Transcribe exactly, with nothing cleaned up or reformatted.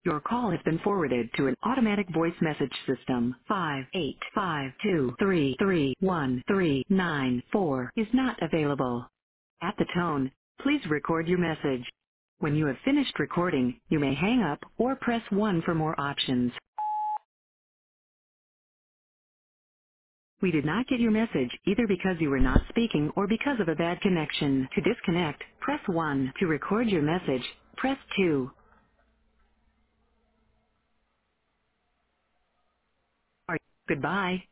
Your call has been forwarded to an automatic voice message system. Five eight five two three three one three nine four is not available. At the tone, please record your message. When you have finished recording, you may hang up or press one for more options. We did not get your message either because you were not speaking or because of a bad connection. To disconnect, press one. To record your message, press two. Or goodbye.